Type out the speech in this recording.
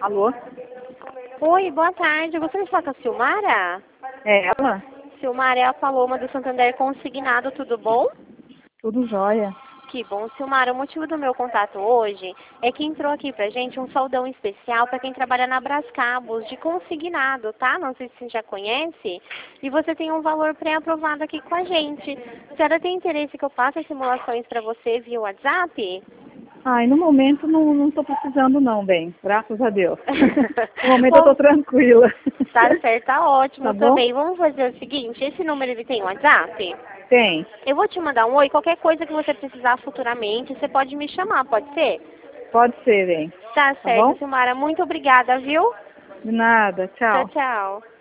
Alô? Oi, boa tarde. Eu gostaria de falar com a Silmara. É ela? Silmara é a Paloma do Santander Consignado, tudo bom? Tudo jóia. Que bom, Silmara. O motivo do meu contato hoje é que entrou aqui pra gente um saldão especial para quem trabalha na Brascabos, de consignado, tá? Não sei se você já conhece. E você tem um valor pré-aprovado aqui com a gente. A senhora tem interesse que eu faça as simulações para você via WhatsApp? Ai, no momento não tô precisando não, bem. Graças a Deus. No momento eu tô Bom, tranquila. tá certo, tá ótimo Tá bom? também. Vamos fazer o seguinte, esse número ele tem WhatsApp? Tem. Eu vou te mandar um oi, qualquer coisa que você precisar futuramente, você pode me chamar, pode ser? Pode ser, bem. Tá Tá certo, bom? Silmara. Muito obrigada, viu? De nada. Tchau, Tchau. tchau.